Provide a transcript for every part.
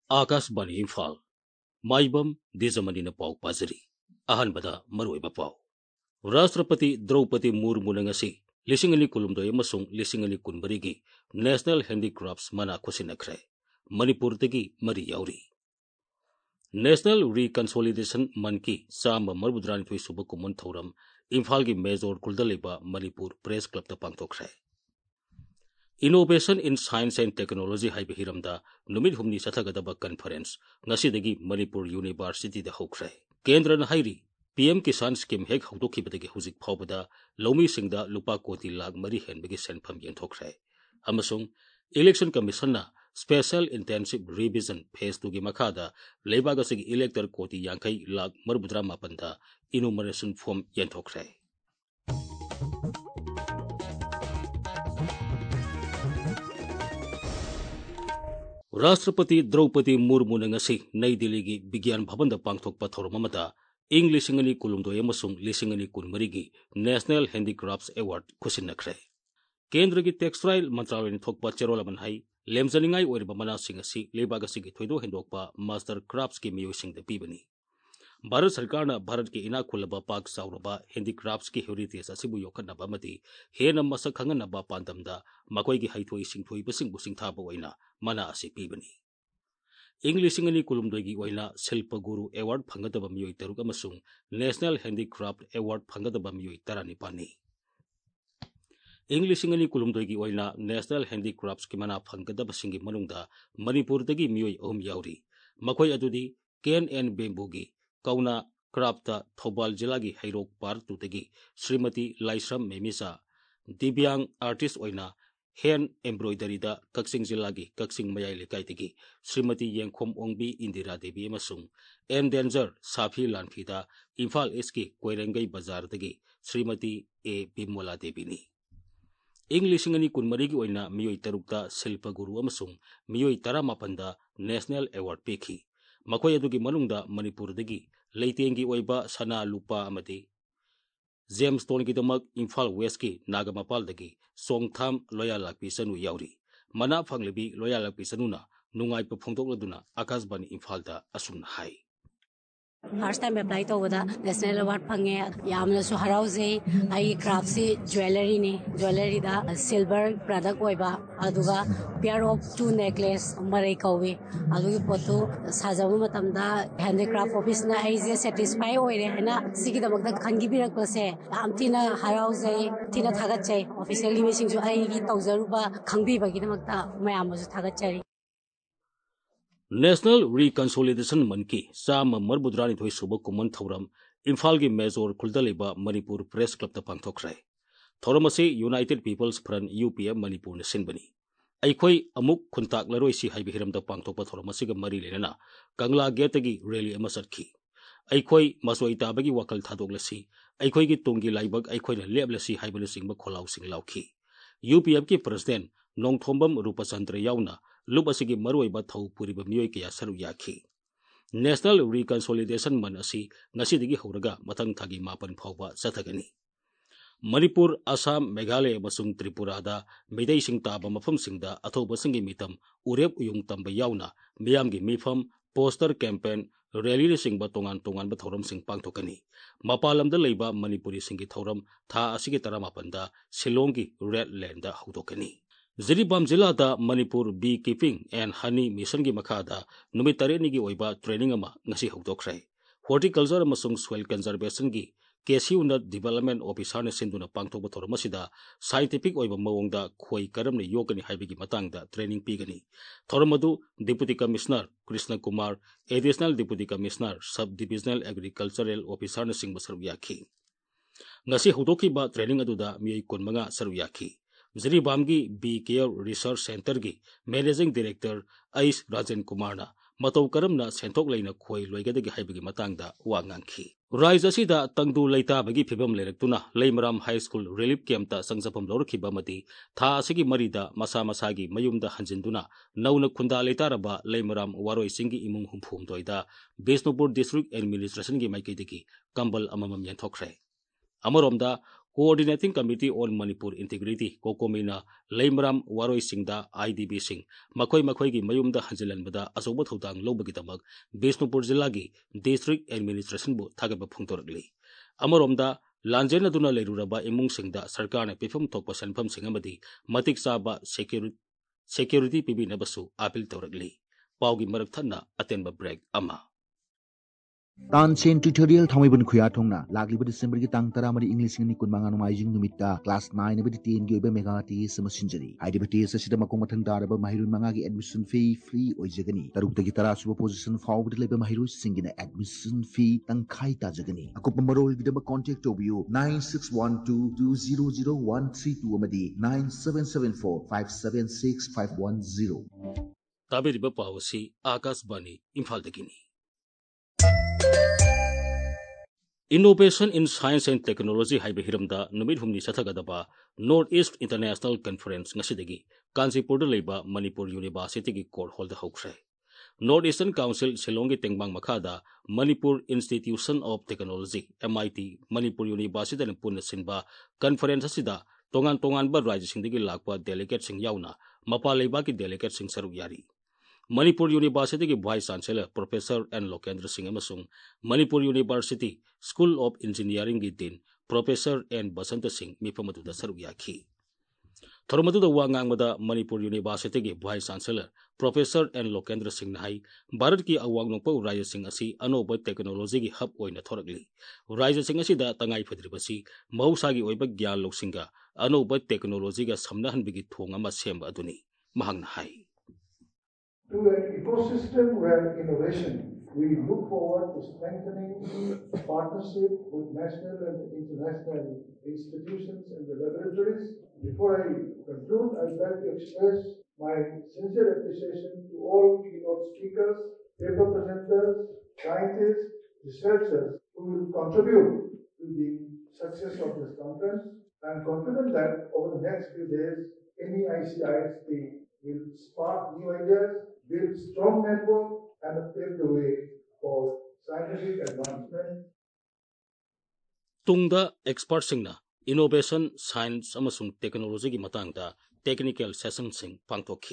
आकाशवाणी इम्फाल माइबम देजमनी पाउ पाजरी अहनबदा मरुइबा पाउ राष्ट्रपति द्रौपदी मुर्मू ngasi लिसिंग अनि कुलुमदोय अमसुंग लिसिंग अनि कुनबरीगी नेशनल हैंडीक्राफ्ट्स मना खुसिनखरे मणिपुरदगी मरी याउरी नेशनल रिकंसोलिडेशन मन की चाम मरबुद्रानिथोय सुब कुमन थौरम इम्फाल की मेजोर कुलदलेबा मणिपुर प्रेस क्लब ता पांगथोखरे innovation in science and technology हाइबे हिरमदा नुमित हुमनी सथगदबा कॉन्फ्रेंस ngasiदगी मणिपुर यूनिवर्सिटी दा होखरे केंद्रन हाइरी पीएम किसान स्कीम हेक हौदोखिबदगी हुजिक फावबदा लौमीसिंगदा लुपा कोटी लाख मरी हेनबगी सेनफम येंथोखरे अमसुंग इलेक्शन कमीशन ना स्पेशल इंटेंसिव रिविजन फेज 2 की मखादा लेबागसिगी इलेक्टर कोटी यांखै लाख मरबुद्रा मापनदा इनुमरेशन फॉर्म येंथोखरे राष्ट्रपति द्रौपदी मुर्मू ngasi नई दिल्ली की विज्ञान भवन दा पांगथोकपा थौरम अमदा इंग लिसिंग अनि कुलुमदोय अमसुंग लिसिंग अनि कुनमरी की नेशनल हैंडीक्राफ्ट्स अवार्ड खुसिनखरे केंद्र की टेक्सटाइल मंत्रालय थोकपा चेरोलमन हाई लेमजनिंगाई ओइरबा मनासिंग असि लेबागसिगी थोइदो हेंदोकपा मास्टर क्राफ्ट्स की मियोसिंग दा पीबनी भारत सरकार ना भारत के इना खुलबा पाक साउरबा हैंडीक्राफ्ट्स की हेरिटेज असिबु योखनबा मति हेन मसक खंगनबा पांदमदा मकोई की हाइथोई सिंथोई बसिंग बुसिंग थाबा ओइना मना असि पीबनी इंग्लिशिंग अनि कुलुमदोय की ओइना शिल्प गुरु अवार्ड फंगदबा मियोई तरुक अमसुंग नेशनल हैंडीक्राफ्ट अवार्ड फंगदबा मियोई 12 इंग्लिशिंग अनि कुलुमदोय की ओइना नेशनल हैंडीक्राफ्ट्स की मना फंगदबा सिंगी मनुंगदा मणिपुरदगी मियोई अहुम याउरी मकोई अदुदी केन एन बेम्बूगी कौना क्राफ्ट थौबाल जिला की हैरोक पार्क तुतगी श्रीमती लाइश्रम मेमिसा दिव्यांग आर्टिस्ट ओइना हैंड एम्ब्रॉयडरी दा कक्सिंग जिला की कक्सिंग मयाई लेकाइतगी श्रीमती येंखोम ओंबी इंदिरा देवी अमसुंग एंडेंजर साफी लानफीदा इम्फाल ईस्ट की कोइरेंगई बाजार दगी श्रीमती ए बिमोला देवीनी इंग लिसिंग अनि कुनमरी की ओइना मियोई तरुकता शिल्प गुरु अमसुंग मियोई 18 नेशनल अवार्ड पेखी मकोई अदुगी मनुंगदा मणिपुरदगी लेतेंगी ओइबा सना लुपा अमदी जेम्सटोन की दमक इम्फाल वेस्ट की नागमपालदगी सोंगथाम लोया लाकपी सनु याउरी मना फंगलेबी लोया लाकपी सनुना नुंगाइप फोंदोकलदुना आकाशवाणी इम्फालदा असुम हाई फर्स्ट टाइम अप्लाई तौबदा नेशनल अवार्ड फंगे यामनसु हराउजे आई क्राफ्ट से ज्वेलरी ने ज्वेलरी दा सिल्वर प्रोडक्ट ओइबा अदुगा पेयर ऑफ 2 नेकलेस मरै कौवे अदुगी पोतो साजाबु मतमदा हैंडीक्राफ्ट ऑफिस ना आइजे सैटिस्फाई ओइरे हैना सिगी दमकदा खंगी बिरकपसे आमतिना हराउजे तिना थागतचै ऑफिशियली मिसिंगसु आइगी तौजरुबा खंगबिबगी दमकदा मयामसु थागतचरी नेशनल रिकंसोलिडेशन मन की चाम मरबुद्रानी थोई सुब कुमन थौरम इम्फाल की मेजोर खुलदलेबा मणिपुर प्रेस क्लब ता पांगथोखरे थौरम असे United People's Front U P M Manipur ने सिनबनी अइखोई अमुक खुंताक लरोइसी हाइबे हिरम दा पांगथोकपा थौरम असिगा मरी लेना कंगला गेटगी रैली अमा सटखी अइखोई मसोई ताबगी वकल थादोगलसी अइखोई की तुंगी लाइबक अइखोइना लेबलसी हाइबने सिंगबा खोलाउ सिंग लाउखी यूपीएम की प्रेसिडेंट नोंगथोंबम रूपचंद्र याउना लुप असिगी मरुइबा थौ पुरिबा मियोई कया सरु याखी नेशनल रिकंसोलिडेशन मन असि ngasiदगी हौरगा मथंग थागी मापन फावबा चथगनी मणिपुर असम मेघालय अमसुंग त्रिपुरादा मेदैसिंग ताबा मफमसिंगदा अथौबसिंगी मितम उरेप उयुंग तंबा याउना मियामगी मिफम पोस्टर कैंपेन रैली सिंगबा तोंगान तोंगान बा थौरम सिंग पांगथोकनी मपालमदा लेबा मणिपुरी सिंगी थौरम था असिगी 18 शिलोंग की रेड लैंड दा हौदोकनी जिरीबाम जिला दा Manipur bee keeping and honey mission की मखादा नुमित 3 की ओइबा ट्रेनिंग अमा ngasi हौदोखरे हॉर्टिकल्चर अमसुंग सोइल कंजर्वेशन की केसीयू नट डेवलपमेंट ऑफिसर ने सिंधुना पांगथोकबा थौरम असिदा साइंटिफिक ओइबा मवोंगदा खोई करमने योगनी हाइबगी मतंगदा ट्रेनिंग पीगनी थौरम अदु deputy commissioner Krishna Kumar additional deputy commissioner sub divisional agricultural officer ने सिंग बसरु याखी ngasi हौदोखिबा ट्रेनिंग अदुदा मियोई 15 सरु याखी जिरीबाम की बी केयर रिसर्च सेंटर की मैनेजिंग डायरेक्टर आइस राजन कुमार ना मतौ करमना सेंथोक लेना खोई लोइगदगी हाइबगी मतंगदा वा nganखी राज्य असिदा तंगदु लेताबगी फिबम लेरक्तुना लेमराम हाई स्कूल रिलीफ कैंपता संगजफम लौरखिबा मति था असिगी मरीदा मसा मसागी मयुमदा हंजिंदुना नौना खुंदा लेतारबा लेमराम वारोई सिंगी इमुंग हुमफुमदोइदा बिष्णुपुर डिस्ट्रिक्ट एडमिनिस्ट्रेशन की माइकैदगी कंबल अममम यंथोखरे अमरोमदा Coordinating Committee on Manipur Integrity Kokomina Leimram Waroi Singda IDB Sing Makoi Makoigi Mayumda Hanzilanbada Asobo Thutang Lobagitamag Bisnupur Zilagi District Administration Bu Thagaba Pungtoragli Amaromda Lanjena Duna Leruraba Imung Singda Sarkana Pifum Tokpa Sanfam Singamadi Matik Saba Security PB Nabasu Apil Toragli Paugi Marakthana Atenba Break Ama Tansen tutorial thamibun khuya thongna lagliba December gi tang tara mari English ni kun manga nomaijing numita class 9 ne 10 gi obe mega ti samasinjari aidiba ti sasida makong mathang daraba mahirun manga gi admission fee free oijagani taruk tagi tara suba position forward leba mahiru singina admission fee tangkhai ta jagani akup marol gi daba contact obiu 9612200132 amadi 9774576510 Tabiriba Pawasi Akas Bani Imphal Dagini Innovation in Science and Technology haiba hiramda numit humni sathagadaba Northeast International Conference ngasidagi Kanchipur leba Manipur University gi court hall da hokre Northeastern Council Shillong gi tengbang makhada Manipur Institution of Technology MIT Manipur University na punna sinba conference asida tongan ba rajya singdagi lakpa delegate sing yauna mapa leba ki delegate sing saruk yari Manipur University ki Vice Chancellor Professor N. Lokendra Singh amasung Manipur University School of Engineering ki Dean Professor N. Basanta Singh mipamatuda saruk yakhi. Thormatuda wangangmada Manipur University ki Vice Chancellor Professor N. Lokendra Singh nahai Bharat ki awang nongpa Rajya Singh asi anoba technology ki hub oina thorakli. Rajya Singh asi da tangai phadribasi mahusagi oiba gyan loksinga anoba technology ga samnahan bigi thong ama semba aduni mahang nahai. To an ecosystem where innovation, we look forward to strengthening partnership with national and international institutions and the laboratories. Before I conclude, I would like to express my sincere appreciation to all keynote speakers, paper presenters, scientists, researchers who will contribute to the success of this conference. I am confident that over the next few days, NEICIST will spark new ideas, build strong network, and pave the way for scientific advancement. Tungda expert singna innovation, science, amasung technology ki matangda technical session sing pangtokhi.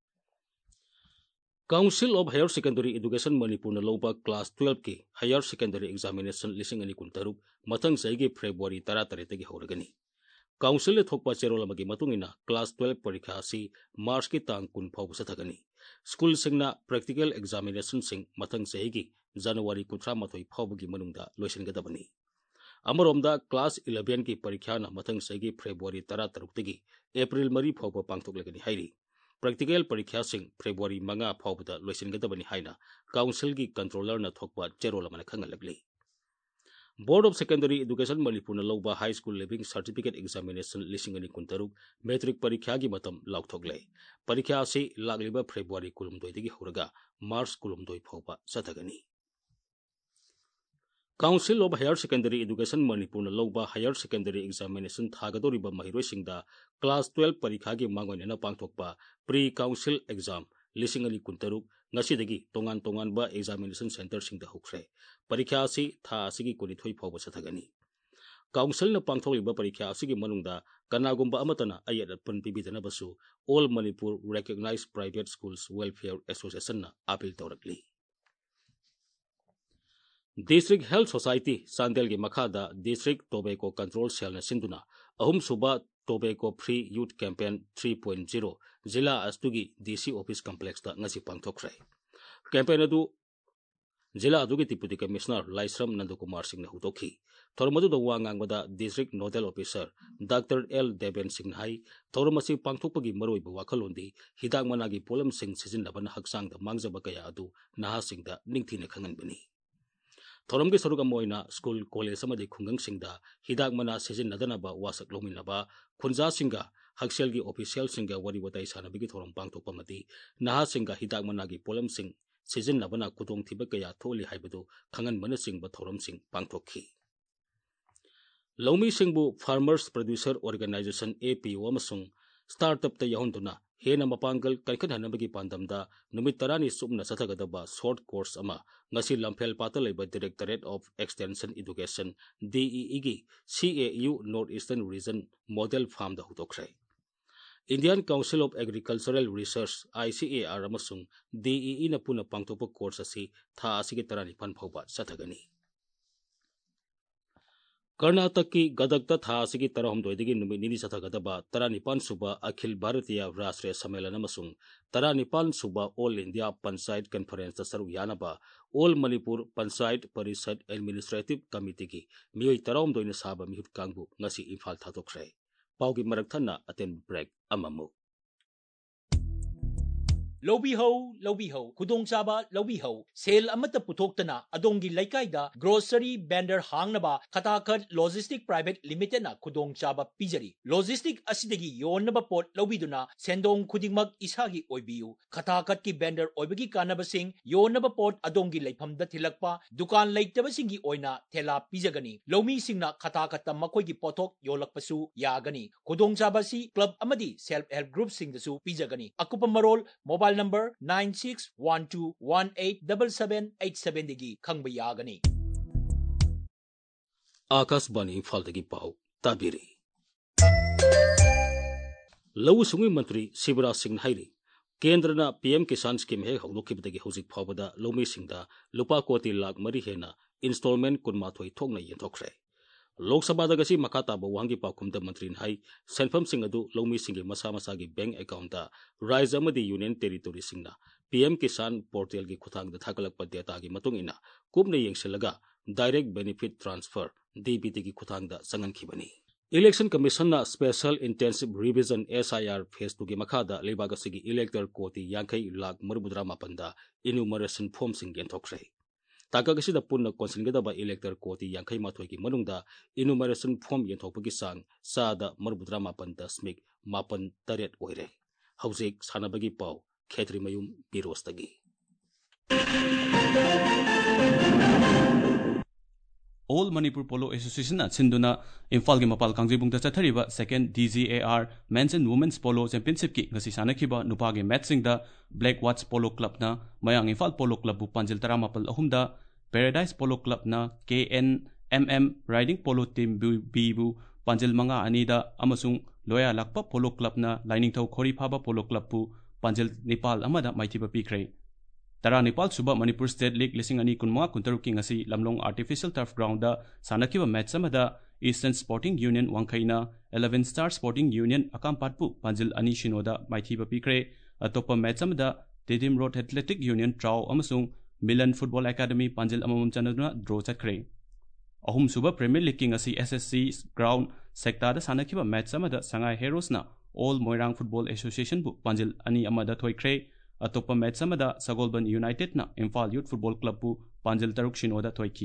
Council of Higher Secondary Education Manipur na loba class 12 ki higher secondary examination lising ani kuntaruk matang saigi February 13 gi horagani. Council le thokpa cherola magi matungina class 12 parikha asi March ki tang kun phau sathagani. School singna practical examination sing matang saigi January 13 phau gi manungda loisingadabani. Amaromda class 11 ki parikha na matang saigi February 13 gi April 3 phau pangthoklagani hairi. Practical parikha sing February 5 phau da loisingadabani haina council gi controller na thokpa cherola mana khangalagli. Board of Secondary Education Manipur na loba high school living certificate examination lisingani kuntaruk metric parikha gi matam lauktogle. Parikha asi lagliba February kulumdoi digi horaga March kulumdoi phauba sathagani. Council of Higher Secondary Education Manipur na loba higher secondary examination thagadoriba mahiroi singda class 12 parikha gi mangoina na pangthokpa pre-council exam lisingani kuntaruk ngasidagi tongan ba examination center singda hukre. Parikha asi tha asigi kunithoi phauba sathagani. Council na pangtholiba parikha asigi manungda kanagumba amatana ayat pun pibidana basu All Manipur Recognized Private Schools Welfare Association na appeal tawrakli. District Health Society Sandel gi makhada District Tobacco Control Cell na sinduna ahum suba Tobacco Free Youth Campaign 3.0 Zilla Astugi DC Office Complex da ngasi pangthokre. Campaign adu Zilla adugi Deputy Commissioner Laisram Nandakumar Singh na hutokhi. Thormadu da wangangmada District Nodal Officer Dr. L. Deben Singh hai thormasi pangthokpagi maroiba wakhalondi hidak managi polam sing sijinnabana haksang da mangjaba kaya adu naha singda ningthina khanganbani. Thoramgi saruga moina school college samadi khungang singda hidak mana sijinnadana wasak lominaba khunja singa hakselgi official singa wari watai sanabigi thoram pangthokpa mati naha singa hidak managi polam sing sijinnabana kudong thiba kaya tholi haibadu khangan mana singba thoram sing pangthokhi. Lomi singbu Farmers Producer Organization APO amasung startup ta yahunduna हेना मपांगल कनखनहनबगी पांदमदा नुमित तरानी सुमना सथगदबा short course अमा ngasi lamphel pata leba Directorate of Extension Education DEE gi CAU Northeastern Region Model Farm da hutokrai Indian Council of Agricultural Research ICAR amasung DEE na puna pangtokpa course asi tha asigi tarani pan phauba sathagani Karnataka ki gadakta tha asigi tarahumdoidagi numit nini sathagadaba taranipan suba Akhil Bharatiya Rashtriya Sammelan amasung taranipan suba All India Panchayat Conference da saru yanaba All Manipur Panchayat Parishad Administrative Committee ki miyoi tarahumdoina saba mihut kangbu ngasi Imphal thatokrai paugi marakthana aten break amamu Lobiho, Kudong Chaba, Lobiho, Sale Amata Putoktana, Adongi Laikaida, Grocery Bender Hangnaba, Katakat Logistic Private Limited na Kudong Chaba Pijari. Logistic Asidagi Yonaba Port Lobiduna, Sendong Kudingmag Isagi Oibiu, Katakat ki Bender Oibigi Kanabasing, Yonaba Port Adongi Laipam da Tilakpa, Dukan Lake Tabasingi Oina, Tela Pijagani, Lomi Singna Katakata Makogi Potok, Yolakpasu, Yagani, Kudong Chabasi, Club Amadi, Self Help Group Sing the Su Pijagani, Akupamarol, Mobile number 9612187787 digi khangba yagani Akashbani Imphaldagi pau tabiri Lawu Sungui Mantri Shivraj Singh Hairi Kendrana PM Kisan Scheme he hawdokibdagi hawjik phawbada lawmi singda lupa koti lakh mari hena installment kunmathoi thokna yenthokre Lok Sabha da gasi makata ba wangi pakumda mantrin hai senfam sing adu lawmi singi masa masa gi bank account da rise amadi union territory singna PM Kisan portal gi khuthang da thakalakpa data gi matung ina kubna yengsilaga direct benefit transfer DBT gi khuthang da sangan khibani Election Commission na Special Intensive Revision SIR Phase 2 gi makada lebaga sigi elector koti yankai lakh marbudra mapanda enumeration form sing genthokre Takagasi da punna konsilgada ba elector koti yankai mathoi ki manungda enumeration form yenthokpagi sang sada marbudra mapan da smik mapan taret oire haujik sanabagi pau khetri mayum birostagi All Manipur Polo Association na Sinduna Imphal gi mapal kangjibung da chathariba second DGAR Men's and Women's Polo Championship ki ngasi sanakhiba nupa gi matching da Black Watch Polo Club na Mayang Imphal Polo Club bu panjil taramapal ahumda Paradise Polo Club na KNMM Riding Polo Team B bu panjil manga anida amasung Loya Lakpa Polo Club na Lainingthau Khori Phaba Polo Club bu panjil Nepal amada maithiba pikrai Tara Nepal Suba Manipur State League lising ani kunma kuntaruki ngasi Lamlong Artificial Turf Ground da sanakiba match amada Eastern Sporting Union Wangkhaina 11 Star Sporting Union Akampatpu panjil ani shinoda maithiba pikre atopa match amada Tedim Road Athletic Union Trau amasung Milan Football Academy panjil amamum chanaduna draw chatkre ahum suba Premier League ngasi SSC Ground sector da sanakiba match amada Sangai Heroes na All Moirang Football Association bu panjil ani amada thoikre Atopa match amada Sagolban United na Imphal Youth Football Club bu panjil taruk shinoda thoiki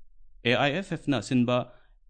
AIFF na sinba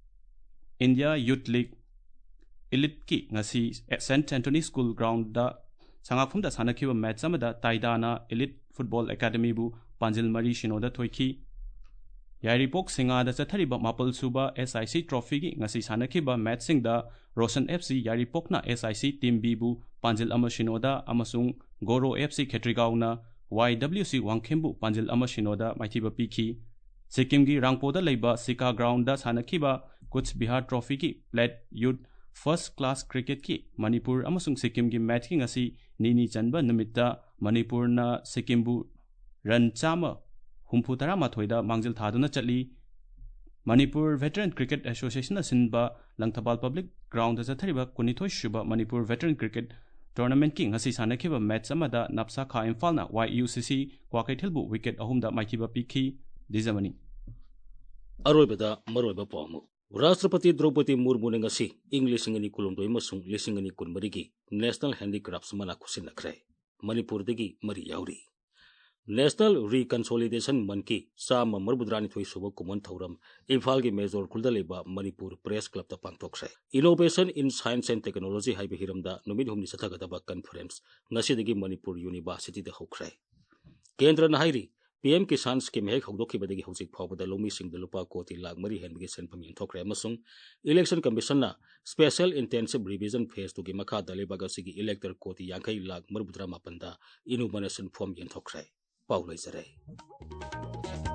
India Youth League Elite ki ngasi St Anthony School Ground da sangakhum da sanakhiba match amada Taidana Elite Football Academy bu panjil mari shinoda thoiki Yairipok singa da chathariba mapal suba SIC Trophy gi ngasi sanakhiba match sing da Roshan FC Yairipok na SIC Team B bu panjil ama shinoda amasung Goro FC Khetrigao na YWC Wangkhembu panjil ama shinoda maithiba pikhi Sikkim gi Rangpoda leiba Sika Ground da sanakhiba Kuch Bihar Trophy ki Plat Youth First Class Cricket ki Manipur amasung Sikkim gi match ki ngasi nini chanba nimitta Manipur na Sikkim bu ran chama humputara mathoida mangjil thaduna chali Manipur Veteran Cricket Association na sinba Langthabal Public Ground da chathariba kunithoi shuba Manipur Veteran Cricket Tournament ki ngasi sanakhiba match amada Napsa Kha Imphal na YUCC Kwakaithilbu wicket ahumda maithiba pikhi dijamani Aroibada maroiba pamu Rashtrapati Draupadi Murmu ne ngasi English ngani kulumdoi masung lisingani kunmari gi National Handicrafts mana khusinakre Manipur dagi mari yauri National Reconsolidation Manki Sama Marbudrani Thoi Suba Kuman Thauram Imphal gi Major Kuldaleba Manipur Press Club ta pangthokse Innovation in Science and Technology haibe hiramda numit humni sathagadaba conference ngasi dagi Manipur University da hokre Kendra na hairi PM Kisan Scheme hek hawdokibadagi hawjik phawbada lomisingda lupa koti lakh mari henbagi senpham yenthokre amasung Election Commission na Special Intensive Revision Phase 2 gi makhada lebaga sigi elector koti 50 lakh 38 da inubana senphom yenthokre paulai jare